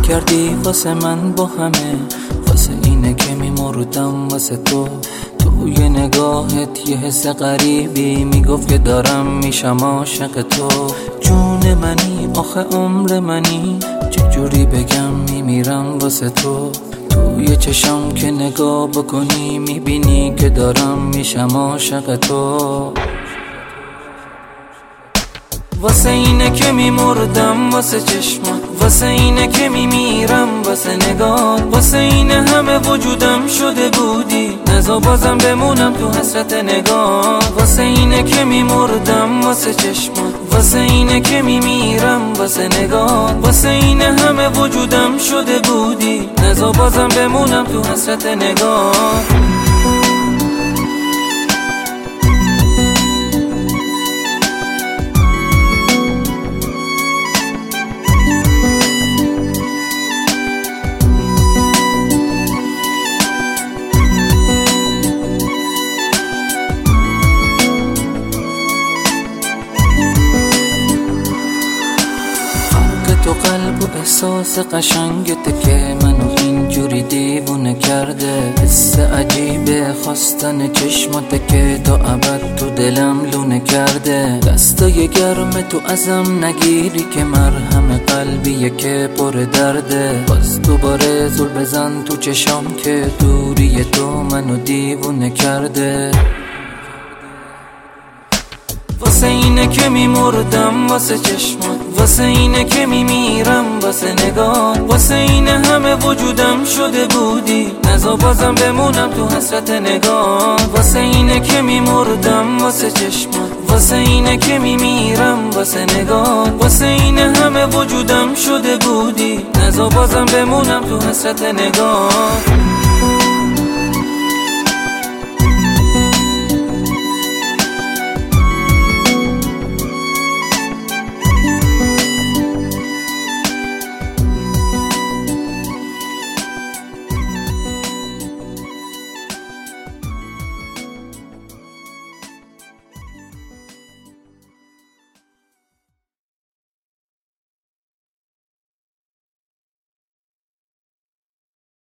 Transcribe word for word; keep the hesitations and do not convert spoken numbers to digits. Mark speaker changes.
Speaker 1: کردی واسه من با همه، واسه اینه که میمردم واسه تو. توی نگاهت یه حس غریبی میگفت که دارم میشم عاشق تو. جون منی آخه عمر منی، چجوری بگم میمیرم واسه تو. توی چشم که نگاه بکنی میبینی که دارم میشم عاشق تو. واسه اینه که میمردم واسه چشمات، واسه اینه که میمیرم واسه نگاه، واسه اینه همه وجودم شده بودی، نزا بازم بمونم تو حسرت نگاه. واسه اینه که میمردم واسه چشمات، واسه اینه که میمیرم واسه نگاه، واسه اینه همه وجودم شده بودی، نزا بازم بمونم تو حسرت نگاه. تو قلب و احساس قشنگته که منو اینجوری دیوونه کرده. حس عجیبه خواستن چشماته که تا ابد تو دلم لونه کرده. دستای گرم تو ازم نگیری که مرهم قلبیه که پر درده. باز دوباره زل بزن تو چشام که دوری تو منو دیوونه کرده. واسه اینه که میمردم واسه چشمات، واسه اینه که میمیرم واسه نگاه، واسه اینه همه وجودم شده بودی، نزا بازم بمونم تو حسرت نگاه. واسه اینه که میمردم واسه چشمات، واسه اینه که میمیرم واسه نگاه، واسه اینه همه وجودم شده بودی، نزا بازم بمونم تو حسرت نگاه.